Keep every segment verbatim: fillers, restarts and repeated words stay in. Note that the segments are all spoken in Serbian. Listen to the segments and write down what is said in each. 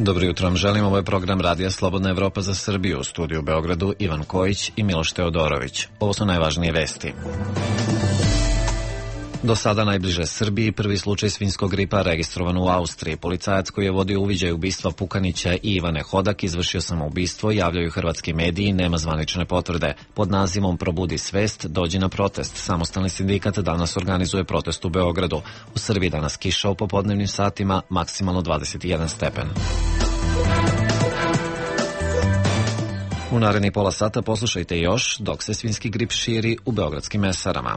Dobro jutro vam želim, ovo je program Radija Slobodna Evropa za Srbiju, u studiju u Beogradu Ivan Kojić i Miloš Teodorović. Ovo su najvažnije vesti. Do sada najbliže Srbiji prvi slučaj svinjskog gripa registrovan u Austriji. Policajac koji je vodio uviđaj ubistva Pukanića i Ivane Hodak izvršio samoubistvo, javljaju hrvatski mediji, nema zvanične potvrde. Pod nazivom Probudi svest, dođi na protest. Samostalni sindikat danas organizuje protest u Beogradu. U Srbiji danas kiša u popodnevnim satima, maksimalno dvadeset jedan stepen. U narednih pola sata poslušajte još dok se svinjski grip širi u beogradskim mesarama.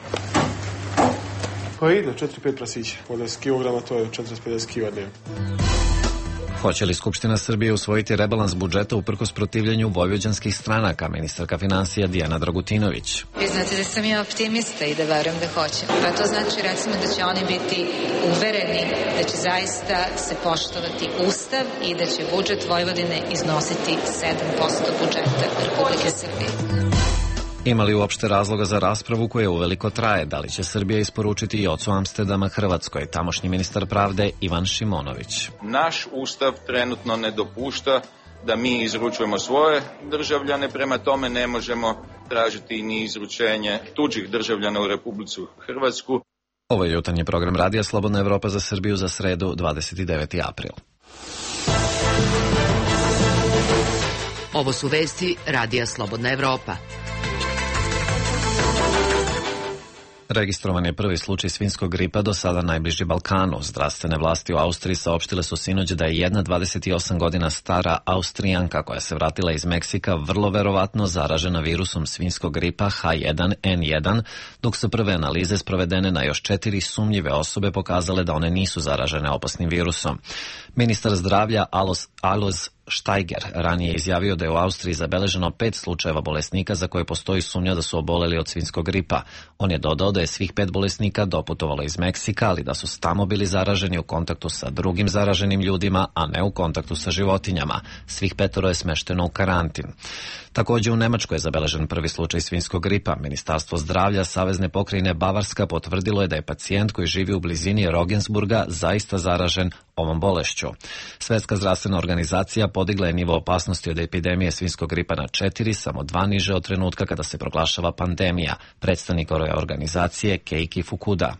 Pa ide, četiri pet prasića. Po deset kilograma to je četrdeset do pedeset kila dnevno. Hoće li Skupština Srbije usvojiti rebalans budžeta uprkos protivljenju vojvođanskih stranaka, ministarka finansija Dijana Dragutinović? Vi znate da sam ja optimista i da verujem da hoće. Pa to znači recimo da će oni biti uvereni da će zaista se poštovati Ustav i da će budžet Vojvodine iznositi sedam posto budžeta Republike Srbije. Ima li uopšte razloga za raspravu koja uveliko traje? Da li će Srbija isporučiti i ocu Amsterdama Hrvatskoj? Tamošnji ministar pravde Ivan Šimonović. Naš ustav trenutno ne dopušta da mi izručujemo svoje državljane, prema tome ne možemo tražiti ni izručenje tuđih državljana u Republiku Hrvatsku. Ovo je jutarnji program Radija Slobodna Evropa za Srbiju za sredu dvadeset deveti april. Ovo su vesti Radija Slobodna Evropa. Registrovan je prvi slučaj svinjskog gripa do sada najbliži Balkanu. Zdravstvene vlasti u Austriji saopštile su sinoć da je jedna dvadeset osam godina stara Austrijanka koja se vratila iz Meksika vrlo verovatno zaražena virusom svinjskog gripa H jedan N jedan, dok su prve analize sprovedene na još četiri sumnjive osobe pokazale da one nisu zaražene opasnim virusom. Ministar zdravlja Alois, Alois Steiger ranije izjavio da je u Austriji zabeleženo pet slučajeva bolesnika za koje postoji sumnja da su oboleli od svinjskog gripa. On je dodao da je svih pet bolesnika doputovalo iz Meksika, ali da su tamo bili zaraženi u kontaktu sa drugim zaraženim ljudima, a ne u kontaktu sa životinjama. Svih petoro je smešteno u karantin. Također u Nemačkoj je zabeležen prvi slučaj svinjskog gripa. Ministarstvo zdravlja Savezne pokrajine Bavarska potvrdilo je da je pacijent koji živi u blizini Regensburga zaista zaražen ovom bolešću. Svetska zdravstvena organizacija podigla je nivo opasnosti od epidemije svinjskog gripa na četiri, samo dva niže od trenutka kada se proglašava pandemija. Predstavnik ove organizacije Keiki Fukuda.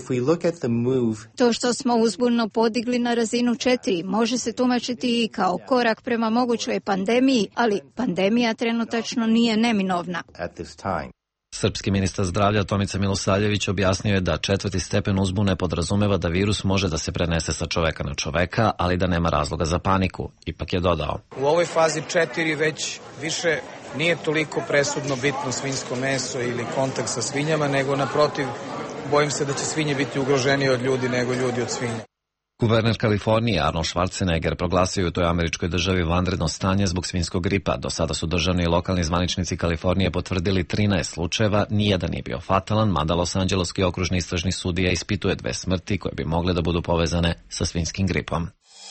To što smo uzbudno podigli na razinu četiri može se tumačiti i kao korak prema mogućoj pandemiji, ali pandemija trenutačno nije neminovna. Srpski ministar zdravlja Tomica Milosavljević objasnio je da četvrti stepen uzbune podrazumeva da virus može da se prenese sa čoveka na čoveka, ali da nema razloga za paniku. Ipak je dodao. U ovoj fazi četiri već više nije toliko presudno bitno svinjsko meso ili kontakt sa svinjama, nego naprotiv, bojim se da će svinje biti ugroženiji od ljudi nego ljudi od svinja. Guverner Kalifornije Arnold Schwarzenegger proglasio u toj američkoj državi vanredno stanje zbog svinjskog gripa. Do sada su državni i lokalni zvaničnici Kalifornije potvrdili trinaest slučajeva, nijedan nije bio fatalan, mada Los Anđeloski okružni istražni sudija ispituje dve smrti koje bi mogle da budu povezane sa svinjskim gripom.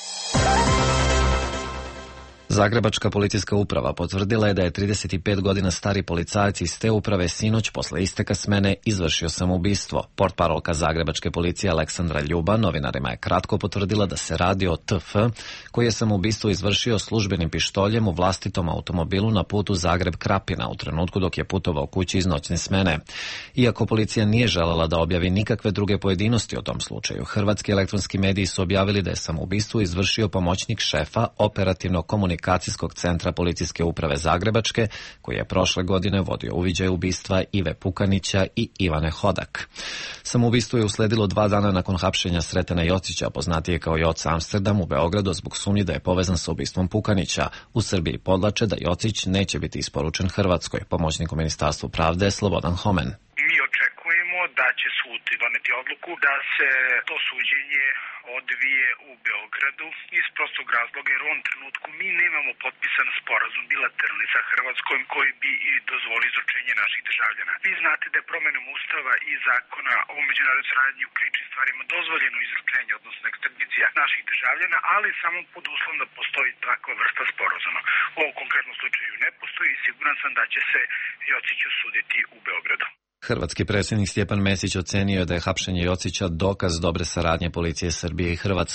Zagrebačka policijska uprava potvrdila je da je trideset pet godina stari policajac iz te uprave sinoć posle isteka smene izvršio samoubistvo. Portparolka Zagrebačke policije Aleksandra Ljuba novinarima je kratko potvrdila da se radi o T F, koji je samoubistvo izvršio službenim pištoljem u vlastitom automobilu na putu Zagreb-Krapina u trenutku dok je putovao kući iz noćne smene. Iako policija nije želela da objavi nikakve druge pojedinosti o tom slučaju, hrvatski elektronski mediji su objavili da je samoubistvo izvršio pomoćnik šefa operativno komunikacijskog Komunikacijskog centra policijske uprave Zagrebačke, koji je prošle godine vodio uviđaj ubistva Ive Pukanića i Ivane Hodak. Samoubistvo je usledilo dva dana nakon hapšenja Sretena Jocića, poznatije kao Joc Amsterdam u Beogradu, zbog sumnji da je povezan sa ubistvom Pukanića. U Srbiji podlače da Jocić neće biti isporučen Hrvatskoj. Pomoćnik u Ministarstvu pravde Slobodan Homen. Da će sud doneti odluku da se to suđenje odvije u Beogradu iz prostog razloga jer u ovom trenutku mi nemamo potpisan sporazum bilateralni sa Hrvatskom koji bi i dozvolio izručenje naših državljana. Vi znate da je promenom Ustava i zakona o međunarodnoj saradnji u krivičnim stvarima dozvoljeno izručenje, odnosno ekstradicija naših državljana, ali samo pod uslovom da postoji takva vrsta sporazuma. U ovom konkretnom slučaju ne postoji i siguran sam da će se Jociću suditi u Beogradu. Hrvatski predsjednik Stjepan Mesić ocenio je da je hapšenje Jocića dokaz dobre saradnje policije Srbije i Hrvatske.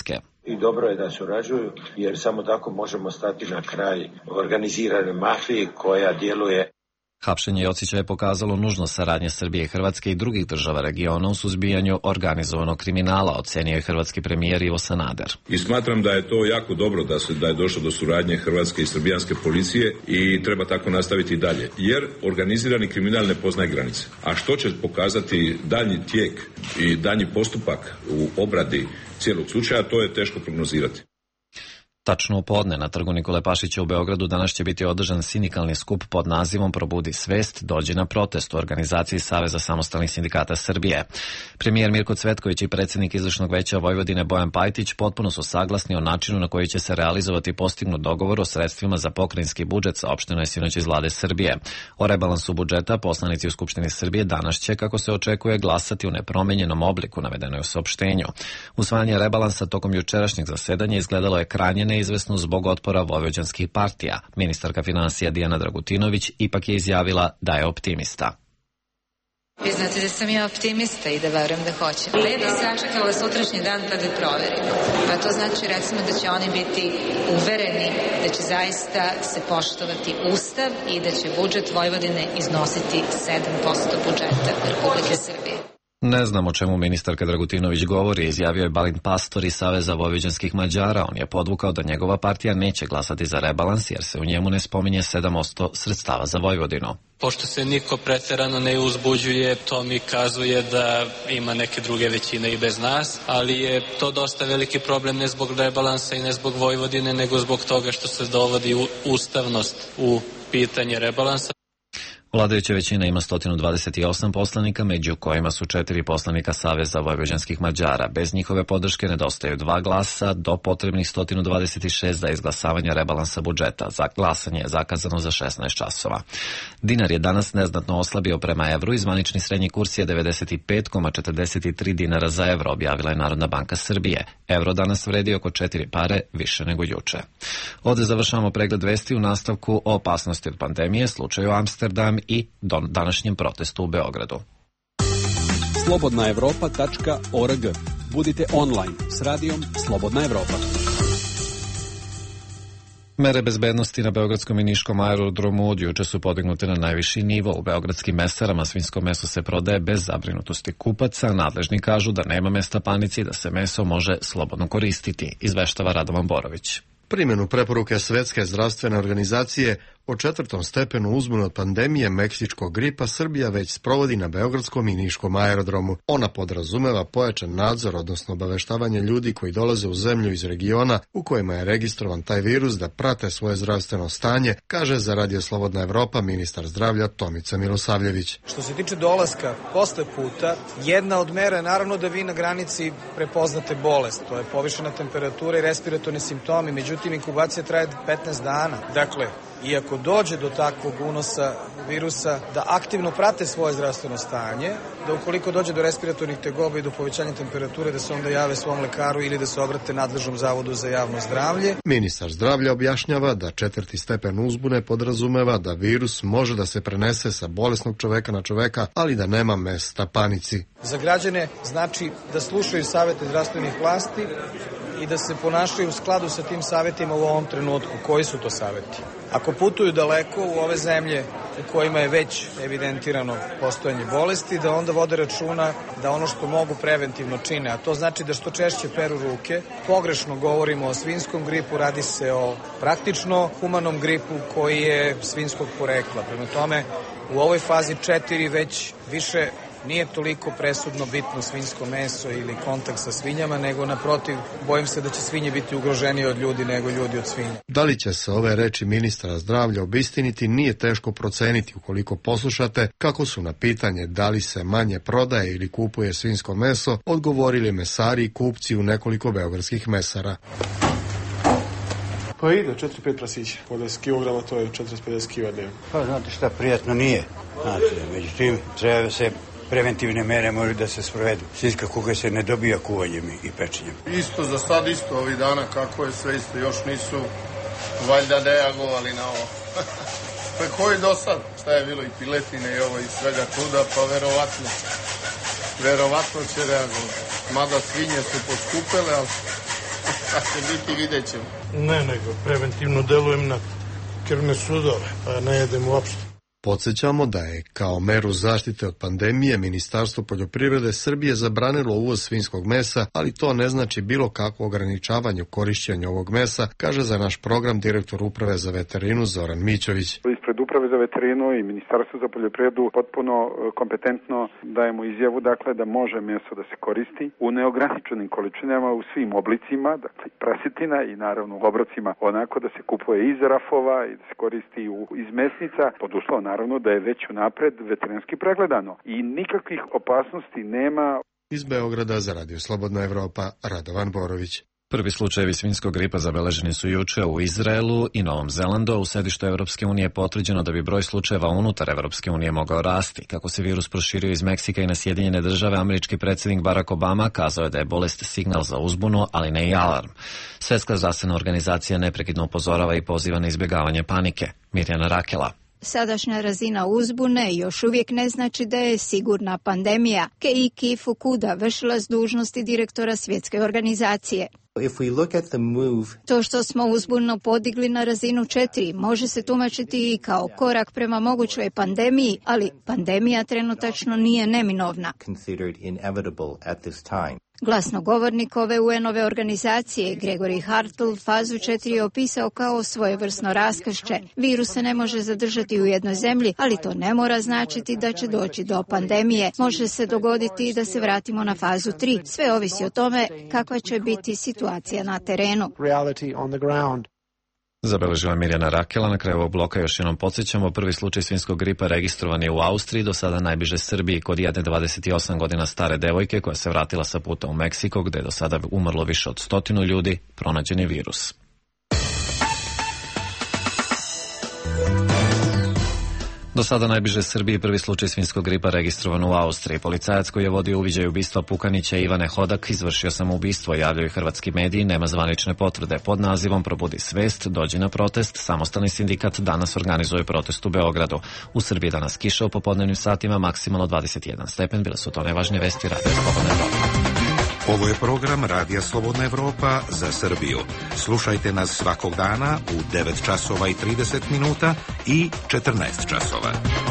i dobro je da surađuju, jer samo tako možemo stati na kraj organizirane mafije koja djeluje. Hapšenje Jocića je pokazalo nužnost saradnje Srbije, Hrvatske i drugih država regiona u suzbijanju organizovanog kriminala, ocenio je hrvatski premijer Ivo Sanader. I smatram da je to jako dobro da se da je došlo do suradnje hrvatske i srbijanske policije i treba tako nastaviti i dalje, jer organizirani kriminal ne poznaje granice. A što će pokazati daljnji tijek i daljnji postupak u obradi cijelog slučaja, to je teško prognozirati. Tačno u podne na trgu Nikole Pašića u Beogradu danas će biti održan sindikalni skup pod nazivom Probudi svest, dođi na protest u organizaciji Saveza samostalnih sindikata Srbije. Premijer Mirko Cvetković i predsjednik izvršnog veća Vojvodine Bojan Pajtić potpuno su saglasni o načinu na koji će se realizovati postignut dogovor o sredstvima za pokrajinski budžet, saopšteno je sinoć iz vlade Srbije. O rebalansu budžeta poslanici u Skupštini Srbije danas će, kako se očekuje, glasati u nepromenjenom obliku, navedeno je u saopštenju. Usvajanje rebalansa tokom jučerašnjeg zasedanja izgledalo je krajnje neizvesno zbog otpora vojvođanskih partija. Ministarka financija Dijana Dragutinović ipak je izjavila da je optimista. Vi znate da sam ja optimista i da verujem da hoćem. Lepo sačekala sutrašnji dan pa da proverimo. Pa to znači recimo da će oni biti uvereni da će zaista se poštovati Ustav i da će budžet Vojvodine iznositi sedam posto budžeta Republike Srbije. Ne znam o čemu ministarka Dragutinović govori, izjavio je Balint Pastor iz Saveza vojvođanskih Mađara. On je podvukao da njegova partija neće glasati za rebalans jer se u njemu ne spominje sedam posto sredstava za Vojvodinu. Pošto se niko preterano ne uzbuđuje, to mi kazuje da ima neke druge većine i bez nas, ali je to dosta veliki problem ne zbog rebalansa i ne zbog Vojvodine, nego zbog toga što se dovodi ustavnost u pitanje rebalansa. Vladajuća većina ima sto dvadeset osam poslanika, među kojima su četiri poslanika Saveza vojvođanskih Mađara. Bez njihove podrške nedostaju dva glasa do potrebnih sto dvadeset šest za izglasavanje rebalansa budžeta. Za glasanje je zakazano za šesnaest časova. Dinar je danas neznatno oslabio prema evru i zvanični srednji kurs je devedeset pet zarez četrdeset tri dinara za evro, objavila je Narodna banka Srbije. Evro danas vredi oko četiri pare više nego juče. Ovde završavamo pregled vesti u nastavku o opasnosti od pandemije, slučaju Amsterdam i današnjem protestu u Beogradu. slobodna evropa tačka org. Budite online s radijom Slobodna Evropa. Mere bezbednosti na beogradskom i niškom aerodromu od juče su podignute na najviši nivo. U beogradskim mesarama svinjsko meso se prodaje bez zabrinutosti kupaca. Nadležni kažu da nema mesta panici i da se meso može slobodno koristiti, izveštava Radovan Borović. Primjenu preporuke Svetske zdravstvene organizacije o četvrtom stepenu uzbune od pandemije meksičkog gripa Srbija već sprovodi na beogradskom i niškom aerodromu. Ona podrazumeva pojačan nadzor, odnosno obaveštavanje ljudi koji dolaze u zemlju iz regiona u kojima je registrovan taj virus da prate svoje zdravstveno stanje, kaže za Radio Slobodna Evropa ministar zdravlja Tomica Milosavljević. Što se tiče dolaska posle puta, jedna od mera je naravno da vi na granici prepoznate bolest. To je povišena temperatura i respiratorni simptomi, međutim inkubacija traje petnaest dana. Dakle, iako dođe do takvog unosa virusa, da aktivno prate svoje zdravstveno stanje, da ukoliko dođe do respiratornih tegoba i do povećanja temperature, da se onda jave svom lekaru ili da se obrate nadležnom zavodu za javno zdravlje. Ministar zdravlja objašnjava da četvrti stepen uzbune podrazumeva da virus može da se prenese sa bolesnog čoveka na čoveka, ali da nema mesta panici. Za građane znači da slušaju savete zdravstvenih vlasti i da se ponašaju u skladu sa tim savjetima u ovom trenutku. Koji su to savjeti? Ako putuju daleko u ove zemlje u kojima je već evidentirano postojanje bolesti, da onda vode računa da ono što mogu preventivno čine, a to znači da što češće peru ruke. Pogrešno govorimo o svinjskom gripu, radi se o praktično humanom gripu koji je svinjskog porekla. Prema tome, u ovoj fazi četiri već više nije toliko presudno bitno svinjsko meso ili kontakt sa svinjama, nego naprotiv, bojim se da će svinje biti ugroženije od ljudi nego ljudi od svinja. Da li će se ove reči ministra zdravlja obistiniti, nije teško proceniti ukoliko poslušate kako su na pitanje da li se manje prodaje ili kupuje svinjsko meso odgovorili mesari i kupci u nekoliko beogradskih mesara. Pa ide, četiri pet prasića. Po deset kilograma to je četrdeset pedeset kila dnevno. Pa znate šta, prijatno nije. Znate, međutim, treba se preventivne mere moraju da se sprovedu. Svinjska kuga se ne dobija kuvanjem i pečenjem. Isto za sad, isto ovih dana, kako je sve isto, još nisu valjda reagovali na ovo. Pa koji do sad? Šta je bilo i piletine i ovo i svega čuda, pa verovatno, verovatno će reagovati. Mada svinje su poskupele, ali Kad će biti, vidjet ćemo. Ne, nego preventivno delujem na krvne sudove, pa ne jedem uopšte. Podsjećamo da je kao meru zaštite od pandemije Ministarstvo poljoprivrede Srbije zabranilo uvoz svinjskog mesa, ali to ne znači bilo kakvo ograničavanje u korišćenju ovog mesa, kaže za naš program direktor Uprave za veterinu Zoran Mićović. Ispred Uprave za veterinu i Ministarstvo za poljoprivredu potpuno kompetentno dajemo izjavu dakle da može meso da se koristi u neograničenim količinama u svim oblicima, dakle prasetina i naravno u obrocima, onako da se kupuje iz rafova i da se koristi iz mesnica, pod uslovom naravno da je već unapred veterinarski pregledano i nikakvih opasnosti nema. Iz Beograda za Radio Slobodna Evropa, Radovan Borović. Prvi slučajevi svinjskog gripa zabeleženi su juče u Izraelu i Novom Zelandu, a u sedištu Evropske unije je potvrđeno da bi broj slučajeva unutar Evropske unije mogao rasti. Kako se virus proširio iz Meksika i na Sjedinjene države, američki predsjednik Barack Obama kazao je da je bolest signal za uzbunu, ali ne i alarm. Svjetska zdravstvena organizacija neprekidno upozorava i poziva na izbjegavanje panike. Mirjana Rakela. Sadašnja razina uzbune još uvijek ne znači da je sigurna pandemija. Keiki Fukuda, vršilac dužnosti direktora Svjetske organizacije. If we look at the move... To što smo uzbunu podigli na razinu četiri može se tumačiti i kao korak prema mogućoj pandemiji, ali pandemija trenutačno nije neminovna. Glasnogovornik ove U N-ove organizacije, Gregory Hartl, fazu četiri je opisao kao svojevrsno raskršće. Virus se ne može zadržati u jednoj zemlji, ali to ne mora značiti da će doći do pandemije. Može se dogoditi i da se vratimo na fazu tri. Sve ovisi o tome kakva će biti situacija na terenu. Zabeležila Mirjana Rakela. Na kraju ovog bloka još jednom podsjećamo, prvi slučaj svinjskog gripa registrovan je u Austriji, do sada najbliže Srbiji, kod jedne dvadeset osam godina stare devojke koja se vratila sa puta u Meksiko, gde je do sada umrlo više od stotinu ljudi, pronađen je virus. Do sada najbliže Srbiji prvi slučaj svinjskog gripa registrovan u Austriji. Policajac koji je vodio uviđaj ubistva Pukanića Ivane Hodak izvršio samoubistvo, javljaju hrvatski mediji, nema zvanične potvrde. Pod nazivom Probudi svest, dođi na protest, samostalni sindikat danas organizuje protest u Beogradu. U Srbiji danas kiša u popodnevnim satima, maksimalno dvadeset jedan stepen. Bile su to najvažnije vesti Radio Slobodna Evropa. Ovo je program Radija Slobodna Evropa za Srbiju. Slušajte nas svakog dana u devet časova i trideset minuta i četrnaest časova.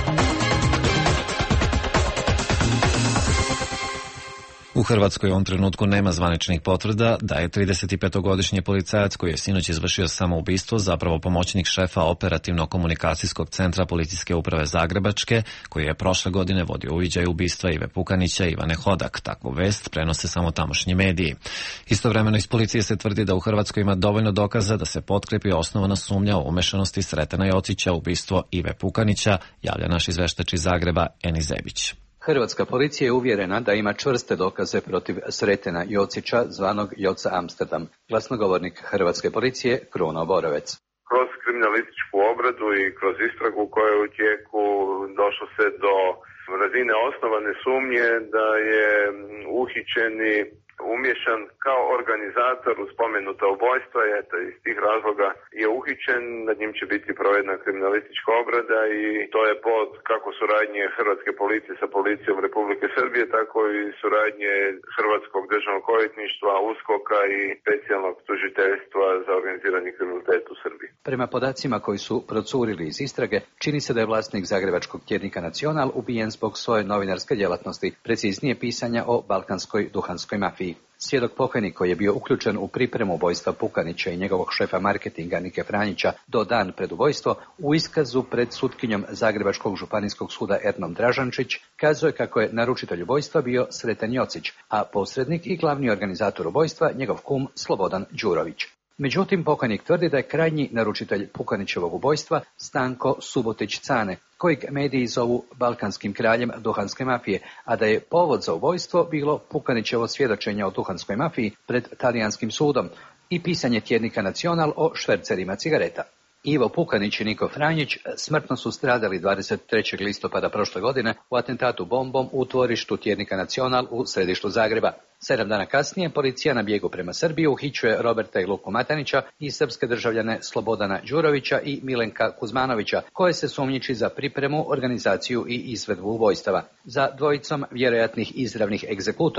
U Hrvatskoj u ovom trenutku nema zvaničnih potvrda da je tridesetipetogodišnji policajac koji je sinoć izvršio samoubistvo zapravo pomoćnik šefa operativno-komunikacijskog centra Policijske uprave Zagrebačke, koji je prošle godine vodio uviđaj ubistva Ive Pukanića i Ivane Hodak. Takvu vest prenose samo tamošnji mediji. Istovremeno iz policije se tvrdi da u Hrvatskoj ima dovoljno dokaza da se potkrepi osnovana sumnja o umešanosti Sretena Jocića u ubistvo Ive Pukanića, javlja naš izveštač iz Zagreba Eni Zebić. Hrvatska policija je uvjerena da ima čvrste dokaze protiv Sretena Jocića, zvanog Joca Amsterdam. Glasnogovornik Hrvatske policije Kruno Borovec. Kroz kriminalističku obradu i kroz istragu koja je u tijeku došlo se do razine osnovane sumnje da je uhićeni umješan kao organizator u spomenuta ubojstva i eto, iz tih razloga je uhićen, nad njim će biti provedena kriminalistička obrada i to je pod kako suradnje Hrvatske policije sa policijom Republike Srbije, tako i suradnje Hrvatskog državnog odvjetništva, USKOK-a i specijalnog tužiteljstva za organizirani kriminalitet u Srbiji. Prema podacima koji su procurili iz istrage, čini se da je vlasnik zagrebačkog tjednika Nacional ubijen zbog svoje novinarske djelatnosti, preciznije pisanja o balkanskoj duhanskoj mafiji. Svjedok pokajnik koji je bio uključen u pripremu ubojstva Pukanića i njegovog šefa marketinga Nike Franjića do dan pred ubojstvo, u iskazu pred sutkinjom Zagrebačkog županijskog suda Ernom Dražančić kazuje kako je naručitelj ubojstva bio Sreten Jocić, a posrednik i glavni organizator ubojstva njegov kum Slobodan Đurović. Međutim, pokajnik tvrdi da je krajnji naručitelj Pukanićevog ubojstva Stanko Subotić-Cane, kojeg mediji zovu balkanskim kraljem duhanske mafije, a da je povod za ubojstvo bilo Pukanićevo svjedočenje o duhanskoj mafiji pred talijanskim sudom i pisanje tjednika Nacional o švercerima cigareta. Ivo Pukanić i Niko Franjić smrtno su stradali dvadeset trećeg listopada prošle godine u atentatu bombom u tvorištu tjednika Nacional u središtu Zagreba. Sedam dana kasnije policija na bijegu prema Srbiji uhićuje Roberta i Luku Matanića i srpske državljane Slobodana Đurovića i Milenka Kuzmanovića, koje se sumnjiči za pripremu, organizaciju i izvedbu ubojstava. Za dvojicom vjerojatnih izravnih egzekutora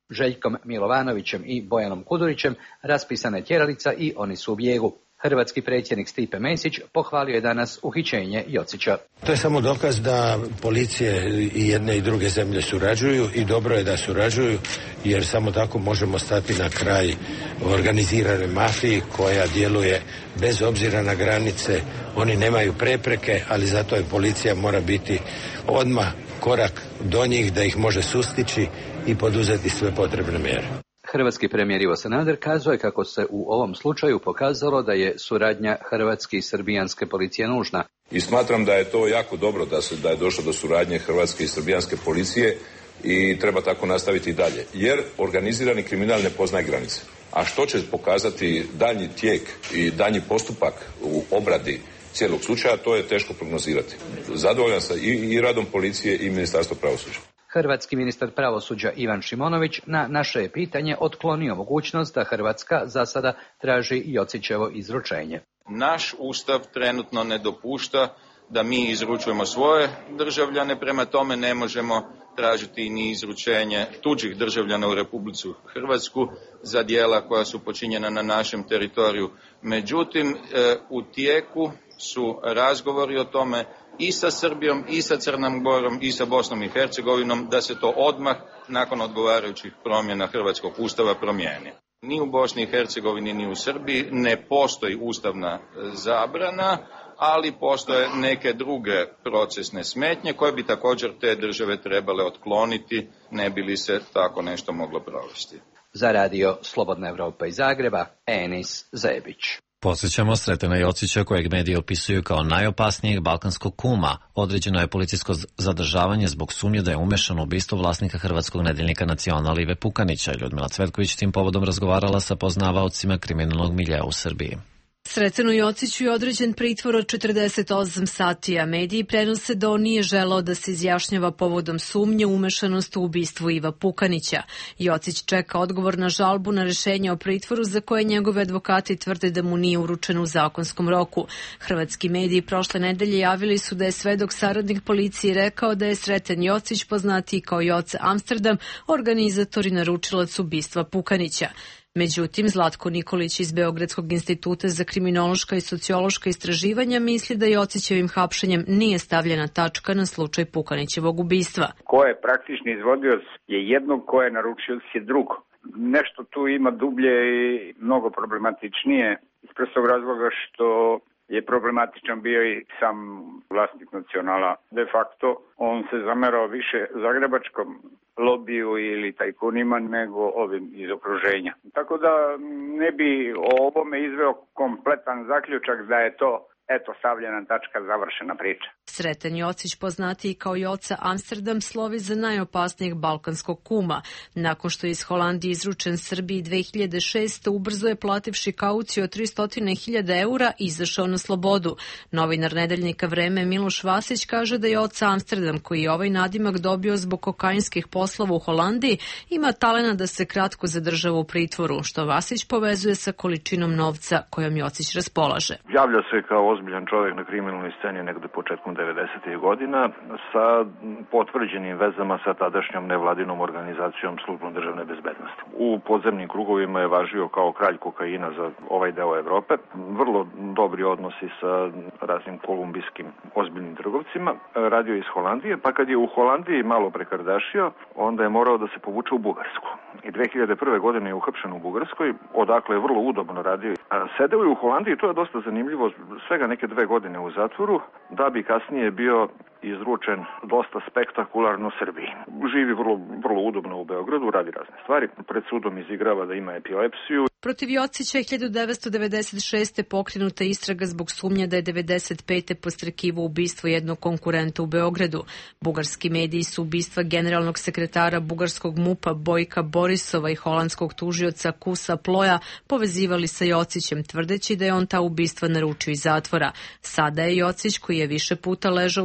Željkom Milovanovićem i Bojanom Kudurićem raspisana je tjeralica i oni su u bijegu. Hrvatski predsjednik Stipe Mesić pohvalio je danas uhićenje Jocića. To je samo dokaz da policije i jedne i druge zemlje surađuju i dobro je da surađuju, jer samo tako možemo stati na kraj organizirane mafiji koja djeluje bez obzira na granice. Oni nemaju prepreke, ali zato je policija mora biti odmah korak do njih da ih može sustići i poduzeti sve potrebne mjere. Hrvatski premijer Ivo Sanader kazao je kako se u ovom slučaju pokazalo da je suradnja hrvatske i srbijanske policije nužna. I smatram da je to jako dobro da se da je došlo do suradnje hrvatske i srbijanske policije i treba tako nastaviti i dalje. Jer organizirani kriminal ne poznaje granice. A što će pokazati daljnji tijek i daljnji postupak u obradi cijelog slučaja, to je teško prognozirati. Zadovoljan sam i, i radom policije i Ministarstva pravosuđa. Hrvatski ministar pravosuđa Ivan Šimonović na naše je pitanje otklonio mogućnost da Hrvatska za sada traži Jocićevo izručenje. Naš ustav trenutno ne dopušta da mi izručujemo svoje državljane, prema tome ne možemo tražiti ni izručenje tuđih državljana u Republiku Hrvatsku za djela koja su počinjena na našem teritoriju. Međutim, u tijeku su razgovori o tome i sa Srbijom, i sa Crnom Gorom, i sa Bosnom i Hercegovinom, da se to odmah, nakon odgovarajućih promjena Hrvatskog ustava, promijeni. Ni u Bosni i Hercegovini, ni u Srbiji ne postoji ustavna zabrana, ali postoje neke druge procesne smetnje koje bi također te države trebale otkloniti, ne bi li se tako nešto moglo provesti. Za radio Slobodna Evropa iz Zagreba, Enis Zebić. Podsjećamo, Sretena Jocića, kojeg mediji opisuju kao najopasnijeg balkanskog kuma, određeno je policijsko zadržavanje zbog sumnje da je umešan u ubistvo vlasnika hrvatskog nedeljnika Nacional Ive Pukanića. Ljudmila Cvetković tim povodom razgovarala sa poznavaocima kriminalnog miljea u Srbiji. Sretenu Jociću je određen pritvor od četrdeset osam sati, a mediji prenose da on nije želeo da se izjašnjava povodom sumnje umešanost u ubistvu Iva Pukanića. Jocić čeka odgovor na žalbu na rešenje o pritvoru za koje njegove advokati tvrde da mu nije uručeno u zakonskom roku. Hrvatski mediji prošle nedelje javili su da je svedok saradnik policije rekao da je Sreten Jocić, poznatiji kao Joca Amsterdam, organizator i naručilac ubistva Pukanića. Međutim, Zlatko Nikolić iz Beogradskog instituta za kriminološka i sociološka istraživanja misli da Jocićevim hapšenjem nije stavljena tačka na slučaj Pukanićevog ubistva. Ko je praktični izvodioc je jednog, ko je naručioc je drugo. Nešto tu ima dublje i mnogo problematičnije iz prostog razloga što je problematičan bio i sam vlasnik Nacionala. De facto on se zamerao više zagrebačkom lobiju ili tajkunima nego ovim iz okruženja. Tako da ne bi o ovome izveo kompletan zaključak da je to eto stavljena tačka, završena priča. Sreten Jocić, poznatiji kao Joca Amsterdam, slovi za najopasnijeg balkanskog kuma. Nakon što je iz Holandije izručen Srbiji dve hiljade šeste. ubrzo je plativši kauciju od tristo hiljada eura izašao na slobodu. Novinar nedeljnika Vreme Miloš Vasić kaže da Joca Amsterdam, koji je ovaj nadimak dobio zbog kokainskih poslova u Holandiji, ima talena da se kratko zadržava u pritvoru, što Vasić povezuje sa količinom novca kojom Jocić raspolaže. Javlja se kao ozbiljan čovjek na kriminalnoj sceni negde početkom devedesetih godina sa potvrđenim vezama sa tadašnjom nevladinom organizacijom Službom državne bezbednosti. U podzemnim krugovima je važio kao kralj kokaina za ovaj deo Evrope. Vrlo dobri odnosi sa raznim kolumbijskim ozbiljnim trgovcima. Radio iz Holandije, pa kad je u Holandiji malo prekardašio, onda je morao da se povuče u Bugarsku. I dve hiljade prve. godine je uhapšen u Bugarskoj, odakle je vrlo udobno radio. Sedeo je u Holandiji, to je dosta zanimljivo, svega neke dve godine u zatvoru, da bi kasnije bio izručen dosta spektakularno Srbiji. Živi vrlo, vrlo udobno u Beogradu, radi razne stvari. Pred sudom izigrava da ima epilepsiju. Protiv Jocića je hiljadu devetsto devedeset šeste. pokrenuta istraga zbog sumnje da je devedeset pete. postrekivao ubistvo jednog konkurenta u Beogradu. Bugarski mediji su ubistva generalnog sekretara bugarskog MUP-a Bojka Borisova i holandskog tužioca Kusa Ploja povezivali sa Jocićem, tvrdeći da je on ta ubistva naručio iz zatvora. Sada je Jocić, koji je više puta ležao u zatvoru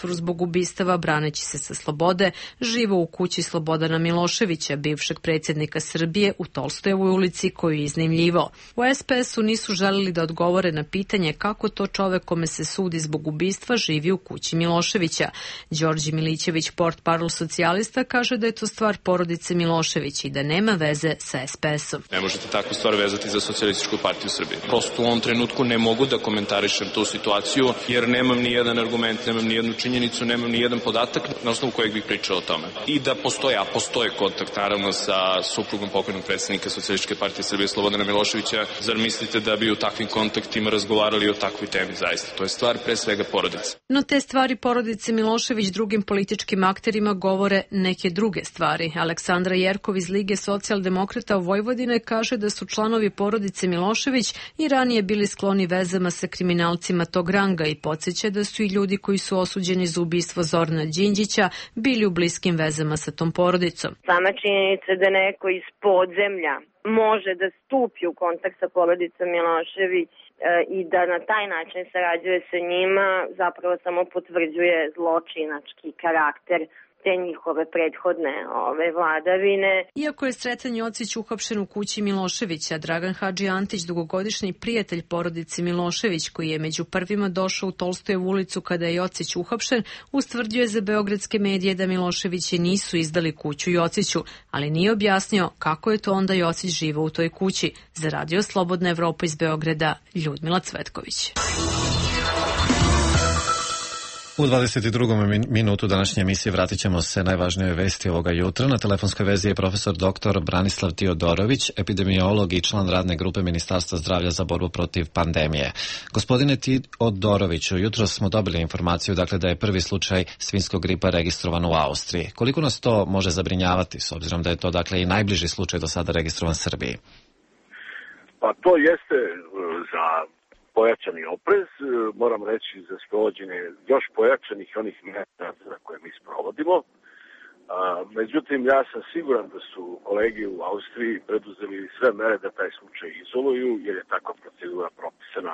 pritvoru zbog ubistava braneći se sa slobode, živo u kući Slobodana Miloševića, bivšeg predsjednika Srbije, u Tolstojevoj ulici koju je iznajmljivao. U es pe esu nisu želeli da odgovore na pitanje kako to čovek kome se sudi zbog ubistva živi u kući Miloševića. Đorđe Milićević, portparol socijalista, kaže da je to stvar porodice Milošević i da nema veze sa es pe esom. Ne možete takvu stvar vezati za Socijalističku partiju Srbije. Prosto u ovom trenutku ne mogu da komentarišem tu situaciju jer nemam ni jedan argument, nemam ni jednu činjenicu, nemam ni jedan podatak na osnovu kojeg bih pričao o tome. I da postoje, a postoje kontakt naravno sa suprugom pokojnog predsjednika Socijalističke partije Srbije Slobodana Miloševića. Zar mislite da bi u takvim kontaktima razgovarali o takvoj temi zaista? To je stvar pre svega porodice. No te stvari porodice Milošević drugim političkim akterima govore neke druge stvari. Aleksandra Jerkov iz Lige socijaldemokrata Vojvodine kaže da su članovi porodice Milošević i ranije bili skloni vezama sa kriminalcima tog ranga i podsjeća da su i ljudi koji su osuđeni za ubistvo Zorana Đinđića bili u bliskim vezama sa tom porodicom. Sama činjenica da neko iz podzemlja može da stupi u kontakt sa porodicom Milošević e, i da na taj način sarađuje sa njima zapravo samo potvrđuje zločinački karakter te njihove prethodne ove vladavine. Iako je Sretan Jocić uhapšen u kući Miloševića, Dragan Hadži Antić, dugogodišnji prijatelj porodice Milošević, koji je među prvima došao u Tolstojevu ulicu kada je Jocić uhapšen, ustvrdio je za beogradske medije da Miloševići nisu izdali kuću Jociću, ali nije objasnio kako je to onda Jocić živao u toj kući. Za Radio Slobodna Evropa iz Beograda, Ljudmila Cvetković. U dvadeset drugom minutu današnje emisije vratit ćemo se najvažnijoj vesti ovoga jutra. Na telefonskoj vezi je profesor doktor Branislav Tiodorović, epidemiolog i član radne grupe Ministarstva zdravlja za borbu protiv pandemije. Gospodine Tiodoroviću, jutro smo dobili informaciju dakle, da je prvi slučaj svinjskog gripa registrovan u Austriji. Koliko nas to može zabrinjavati, s obzirom da je to dakle, i najbliži slučaj do sada registrovan Srbiji? Pa to jeste za pojačani oprez, moram reći za sprovođenje još pojačanih onih mjera koje mi sprovodimo. A, međutim, ja sam siguran da su kolegi u Austriji preduzeli sve mere da taj slučaj izoluju, jer je takva procedura propisana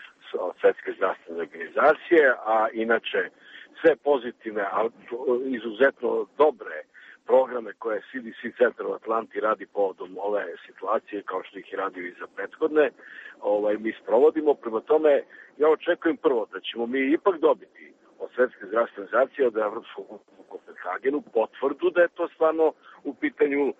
od Svetske zdravstvene organizacije, a inače sve pozitivne, a izuzetno dobre programe koje C D C centar u Atlanti radi povodom ove situacije, kao što ih je radio i za prethodne, ovaj, mi sprovodimo. Prema tome, ja očekujem prvo da ćemo mi ipak dobiti od Svetske zdravstvene organizacije, od Evropskog u Kopenhagenu, potvrdu da je to stvarno u pitanju uh,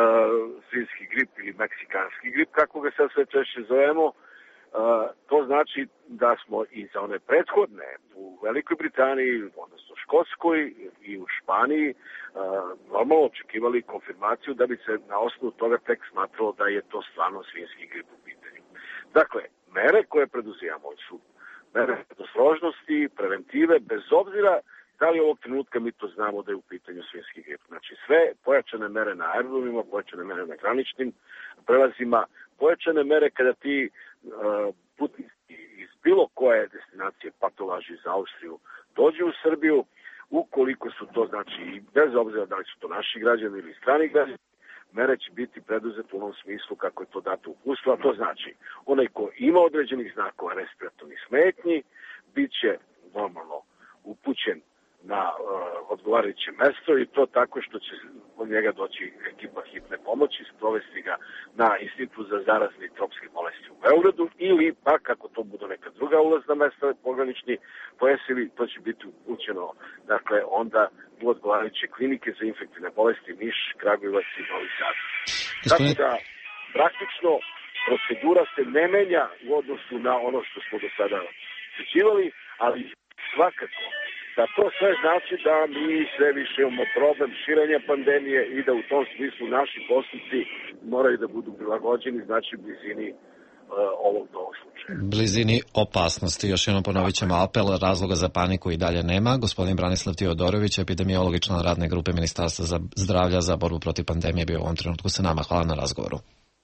svinjski grip ili meksikanski grip, kako ga sad sve češće zovemo. Uh, to znači da smo i za one prethodne u Velikoj Britaniji, odnosno Škotskoj i u Španiji uh, normalno očekivali konfirmaciju da bi se na osnovu toga tek smatralo da je to stvarno svinjski grip u pitanju. Dakle, mere koje preduzimamo su mere predostrožnosti, preventive, bez obzira da li ovog trenutka mi to znamo da je u pitanju svinjski grip. Znači sve pojačane mere na aerodromima, pojačane mere na graničnim prelazima, pojačane mere kada ti uh, putnici iz bilo koje destinacije, pa to važi za Austriju, dođu u Srbiju, ukoliko su to, znači, bez obzira da li su to naši građani ili strani građani, mere će biti preduzete u onom smislu kako je to dato u uputstvu, a to znači onaj ko ima određenih znakova respiratornih smetnji, bit će normalno upućen na uh, odgovarajuće mesto i to tako što će od njega doći ekipa hitne pomoći, sprovesti ga na Institut za zarazne i tropske bolesti u Beogradu ili pa kako to bude neka druga ulazna mesta, pogranični pojasevi, to će biti upućeno dakle onda u odgovarajuće klinike za infektivne bolesti Niš, Kragujevac i Novi Sad. Tako da praktično procedura se ne menja u odnosu na ono što smo do sada očekivali, ali svakako da to sve znači da mi sve više imamo problem širenja pandemije i da u tom smislu naši postupci moraju da budu prilagođeni, znači blizini uh, ovog novog slučaja. Blizini opasnosti. Još jednom ponovit ćemo apel, razloga za paniku i dalje nema. Gospodin Branislav Tiodorović, epidemiolog i član radne grupe Ministarstva za zdravlja za borbu protiv pandemije, bio u ovom trenutku sa nama. Hvala na razgovoru.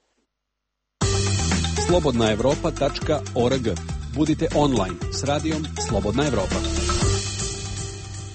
slobodna evropa tačka org. Budite online s radijom Slobodna Evropa.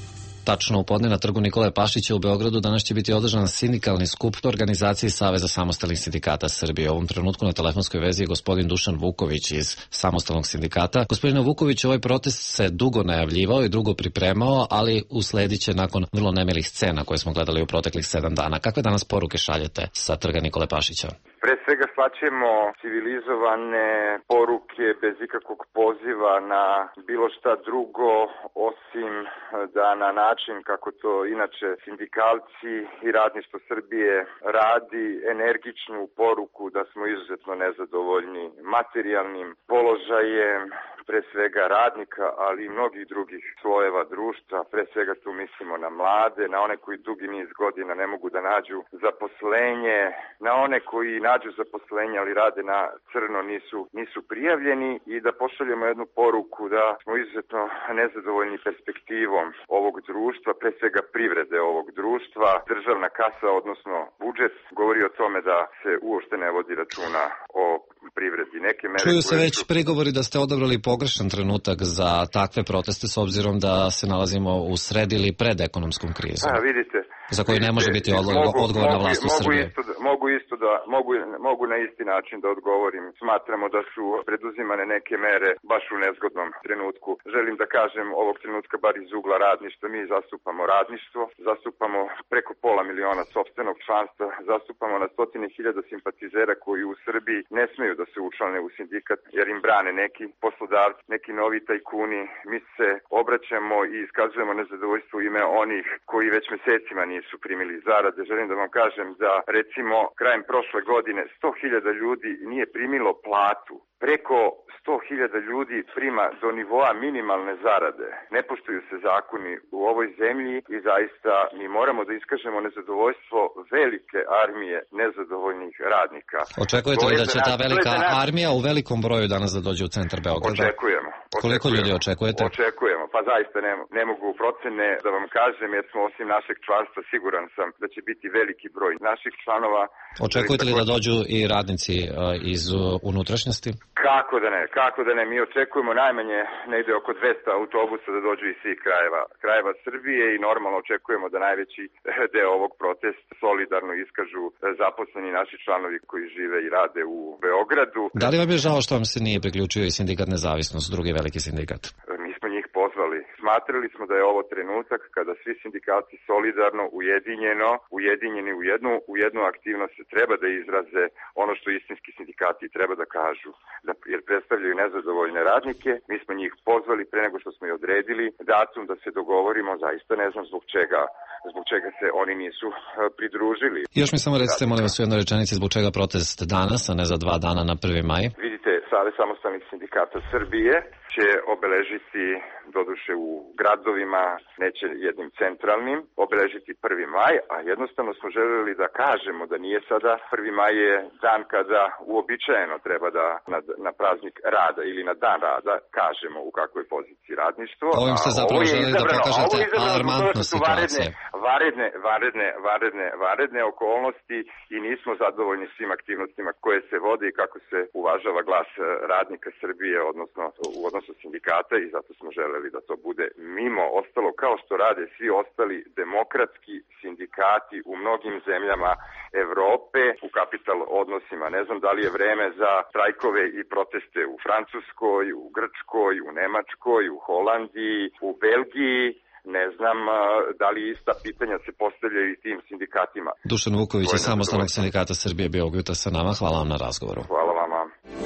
Tačno u podne na trgu Nikole Pašića u Beogradu danas će biti održan sindikalni skup organizacije Saveza samostalnih sindikata Srbije. U ovom trenutku na telefonskoj vezi je gospodin Dušan Vuković iz Samostalnog sindikata. Gospodine Vuković, ovaj protest se dugo najavljivao i dugo pripremao, ali usledit će nakon vrlo nemilih scena koje smo gledali u proteklih sedam dana. Kakve danas poruke šaljete sa trga Nikole Pašića? Pre svega slaćemo civilizovane poruke bez ikakvog poziva na bilo šta drugo, osim da na način kako to inače sindikalci i radništvo Srbije radi, energičnu poruku da smo izuzetno nezadovoljni materijalnim položajem, pre svega radnika, ali i mnogih drugih slojeva društva. Pre svega tu mislimo na mlade, na one koji dugi niz godina ne mogu da nađu zaposlenje, na one koji nađu zaposlenje, ali rade na crno, nisu, nisu prijavljeni, i da pošaljemo jednu poruku da smo izuzetno nezadovoljni perspektivom ovog društva, pre svega privrede ovog društva. Državna kasa, odnosno budžet, govori o tome da se uopšte ne vodi računa o privredi. Neke mere Čuju se već su... prigovori da ste odabrali pogrešan trenutak za takve proteste, s obzirom da se nalazimo u sred ili pred ekonomskom krizom. A, vidite, za koju ne može biti odgovor na vlast u Srbiji. Mogu isto da, mogu isto da mogu, mogu na isti način da odgovorim. Smatramo da su preduzimane neke mere baš u nezgodnom trenutku. Želim da kažem ovog trenutka bar iz ugla radništva. Mi zastupamo radništvo, zastupamo preko pola miliona sopstvenog članstva, zastupamo na stotine hiljada simpatizera koji u Srbiji ne smeju da se učlane u sindikat jer im brane neki poslodavci, neki novi tajkuni. Mi se obraćamo i iskazujemo nezadovoljstvo u ime onih koji već mesecima nisu primili zarade. Želim da vam kažem da recimo krajem prošle godine sto hiljada ljudi nije primilo platu. Preko sto hiljada ljudi prima do nivoa minimalne zarade. Ne poštuju se zakoni u ovoj zemlji i zaista mi moramo da iskažemo nezadovoljstvo velike armije nezadovoljnih radnika. Očekujete li da će ta velika armija u velikom broju danas da dođe u centar Beograda? Očekujemo. Koliko ljudi očekujete? Očekujemo, pa zaista ne, ne mogu procene da vam kažem, jer smo osim našeg članstva siguran sam da će biti veliki broj naših članova. Očekujete li da dođu i radnici uh, iz uh, unutrašnjosti? Kako da ne, kako da ne, mi očekujemo najmanje negde oko dvesta autobusa da dođu iz svih krajeva, krajeva Srbije i normalno očekujemo da najveći deo ovog protesta solidarno iskažu zaposleni naši članovi koji žive i rade u Beogradu. Da li vam je žao što vam se nije priključio i sindikat Nezavisnost, drugi veliki sindikat? Mi smo njih pozvali. Smatrali smo da je ovo trenutak kada svi sindikati solidarno, ujedinjeno, ujedinjeni u jednu, u jednu aktivnost treba da izraze ono što istinski sindikati treba da kažu, da, jer predstavljaju nezadovoljne radnike. Mi smo njih pozvali pre nego što smo i odredili datum da se dogovorimo, zaista ne znam zbog čega, zbog čega se oni nisu pridružili. Još mi samo recite, molim vas, u jednoj rečenici, zbog čega protest danas, a ne za dva dana na prvi maj? Vidite, Savez samostalnih sindikata Srbije će obeležiti, doduše u gradovima, neće jednim centralnim, obeležiti prvi maj, a jednostavno smo želeli da kažemo da nije sada prvi maj je dan kada uobičajeno treba da na, na praznik rada ili na dan rada kažemo u kakvoj poziciji radništvo. Ovim ste zapravo želeli da pokažete alarmantnu situaciju. Varedne, varedne, varedne, varedne okolnosti i nismo zadovoljni svim aktivnostima koje se vode i kako se uvažava glas radnika Srbije, odnosno u odnosu sindikata, i zato smo želeli da to bude mimo ostalo kao što rade svi ostali demokratski sindikati u mnogim zemljama Evrope u kapital odnosima. Ne znam da li je vreme za štrajkove i proteste u Francuskoj, u Grčkoj, u Nemačkoj, u Holandiji, u Belgiji. Ne znam da li ista pitanja se postavljaju i tim sindikatima. Dušan Vuković iz Samostalnog sindikata Srbije bio ovog jutra sa nama. Hvala vam na razgovoru. Hvala vama.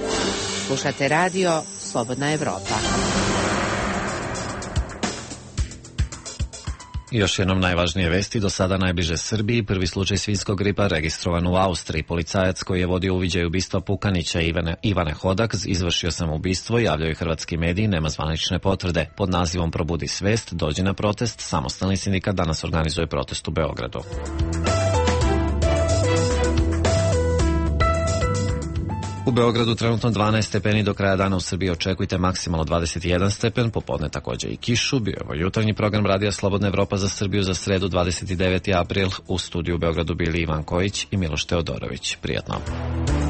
Slušate radio Slobodna Evropa. Još jednom najvažnije vesti, do sada najbliže Srbiji, prvi slučaj svinjskog gripa registrovan u Austriji. Policajac koji je vodio uviđaj ubistva Pukanića Ivane, Ivane Hodak izvršio samoubistvo, javljaju hrvatski mediji, nema zvanične potvrde. Pod nazivom Probudi svest, dođi na protest, Samostalni sindikat danas organizuje protest u Beogradu. U Beogradu trenutno dvanaest stepeni, do kraja dana u Srbiji očekujte maksimalno dvadeset jedan stepen, popodne takođe i kišu. Bio je ovo jutarnji program Radija Slobodna Evropa za Srbiju za sredu dvadeset deveti april. U studiju u Beogradu bili Ivan Kojić i Miloš Teodorović. Prijatno.